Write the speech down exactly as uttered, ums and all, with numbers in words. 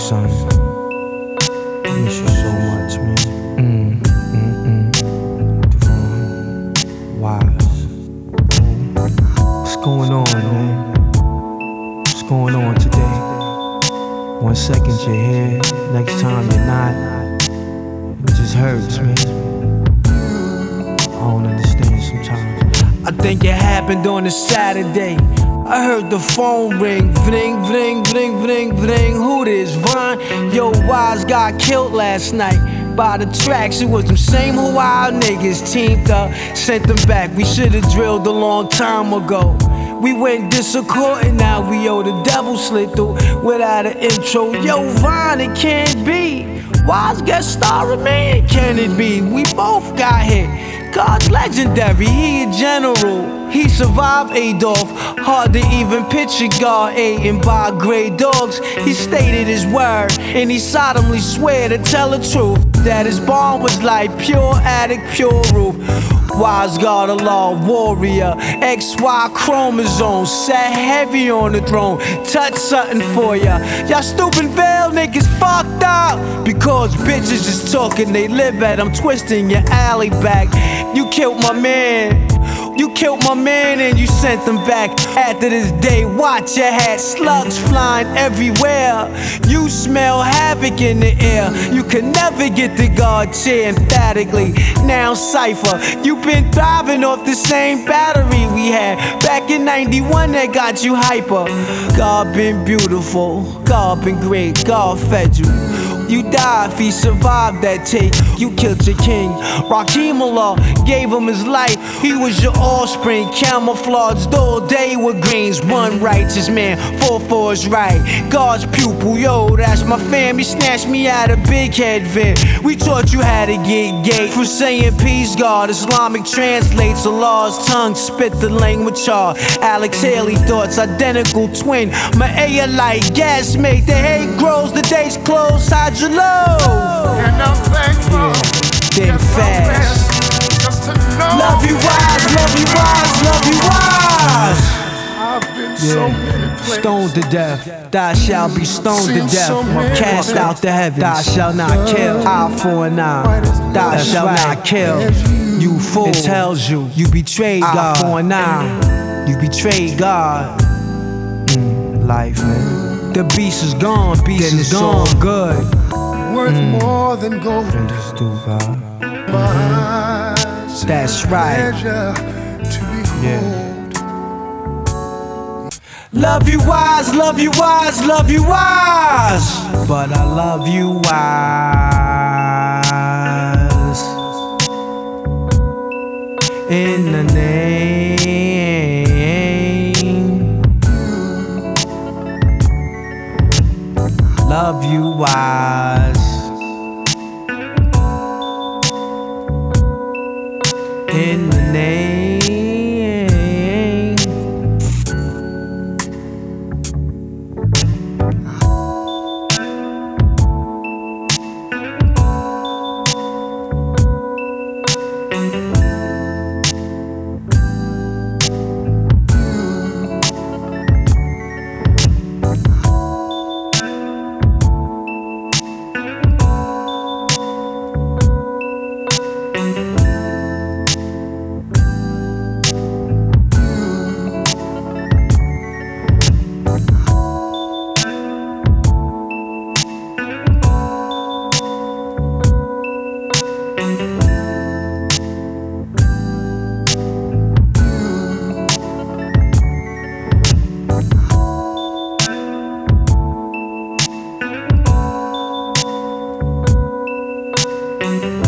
son. I miss you so much, man. Mm, mm, mm. Devon, Wise. What's going on, man? What's going on today? One second you're here, next time you're not. It just hurts, man. I don't understand sometimes. I think it happened on a Saturday. I heard the phone ring, vring, vring, vring, vring, vring. Who this, Vaughn? Yo, Wise got killed last night by the tracks. It was them same Hawaii niggas teamed up, sent them back. We should've drilled a long time ago. We went disaccord and now we owe the devil slid through without an intro. Yo, Vaughn, it can't be. Wise guest starring me, can it be? We both got hit. God's legendary, he a general. He survived Adolf, hard to even picture God eaten by gray dogs. He stated his word, and he solemnly swear to tell the truth, that his bond was like pure attic, pure roof. Wise God, a law warrior, X Y chromosome, sat heavy on the throne, touch something for ya. Y'all stupid veil niggas fucked up, because bitches is talking, they live at, I'm twisting your alley back. You killed my man. You killed my man and you sent them back. After this day, watch your hat, slugs flying everywhere. You smell havoc in the air. You can never get the guard chair emphatically. Now Cypher, you been thriving off the same battery we had back in ninety-one that got you hyper. God been beautiful, God been great, God fed you. You died if he survived that take. You killed your king. Rakim Allah gave him his life. He was your offspring, camouflaged all day with greens. One righteous man, four for his right. God's pupil, yo, that's my fam. He snatched me out of big head vid. We taught you how to get gay. From saying peace, God, Islamic translates Allah's tongue, spit the language hard. Alex Haley thoughts, identical twin. My A like gas mate. The hate grows, the days close. How'd you love? And I'm thankful. Yeah, then fast. Just to know. Love you wise, love you wise, love you wise. I've been so many places. Stoned to death, thou shalt be stoned to Seen so death. many Cast places. out the heavens, thou shalt not kill. Eye for an eye, thou shalt not kill. You fool, it tells you, you betrayed God. Eye for an eye, you betrayed God. Mm, life, man. The beast is gone, beast is gone, good. Worth mm. more than gold. Just do God. My That's right. To yeah. Love you wise, love you wise, love you wise. But I love you wise. In the name. Love you wise. In the name. Thank you.